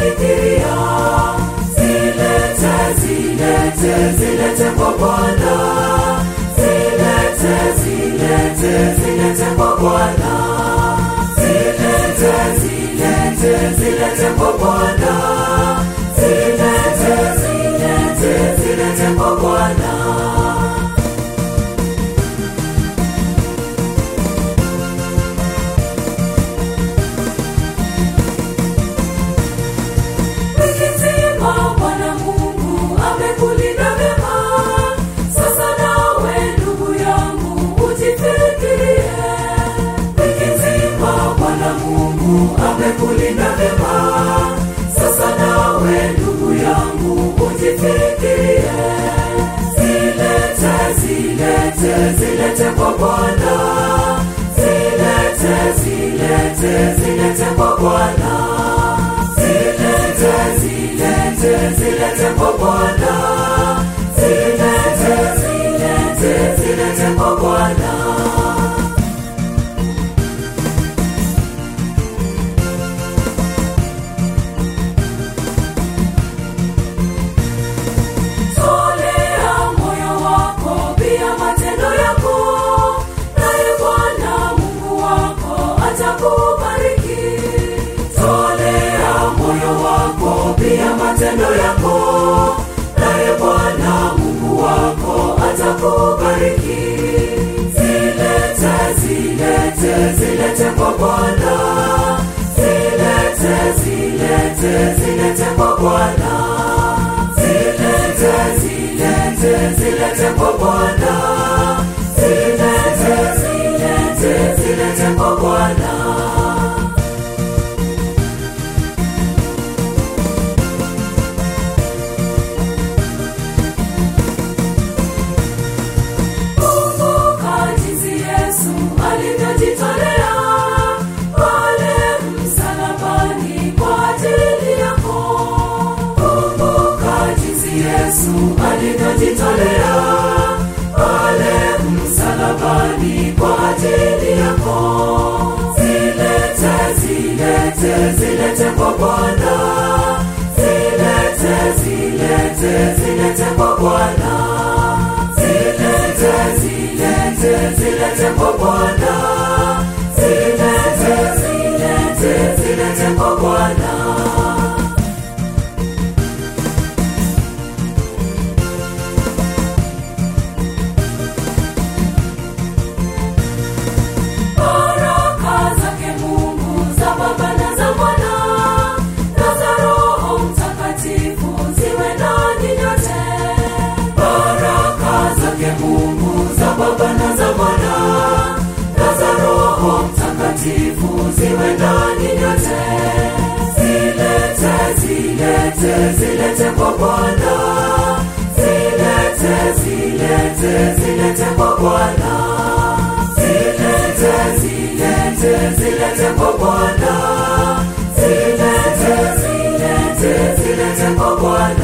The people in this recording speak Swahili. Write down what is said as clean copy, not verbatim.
kufikiria. Zilete kwa Bwana. Zilete kwa Bwana. Zilete kwa Bwana. Zilete kwa Bwana. Amekulinda vema, sasa nawe ndugu yangu ujifikirie. Zilete kwa Bwana. Zilete kwa Bwana. Zilete kwa Bwana. Zilete kwa Bwana. Matendo yako, naye Bwana Mungu wako atakubariki. Zilete kwa Bwana. Zilete kwa Bwana. Zilete kwa Bwana. Zilete kwa Bwana. Alivyojitolea pale msalabani kwa ajili yako. Zilete kwa Bwana. Zilete kwa Bwana. Zilete kwa Bwana. Zilete kwa Bwana. Ziwe ndani nyote. Zilete kwa Bwana. Zilete kwa Bwana. Zilete kwa Bwana. Zilete kwa Bwana.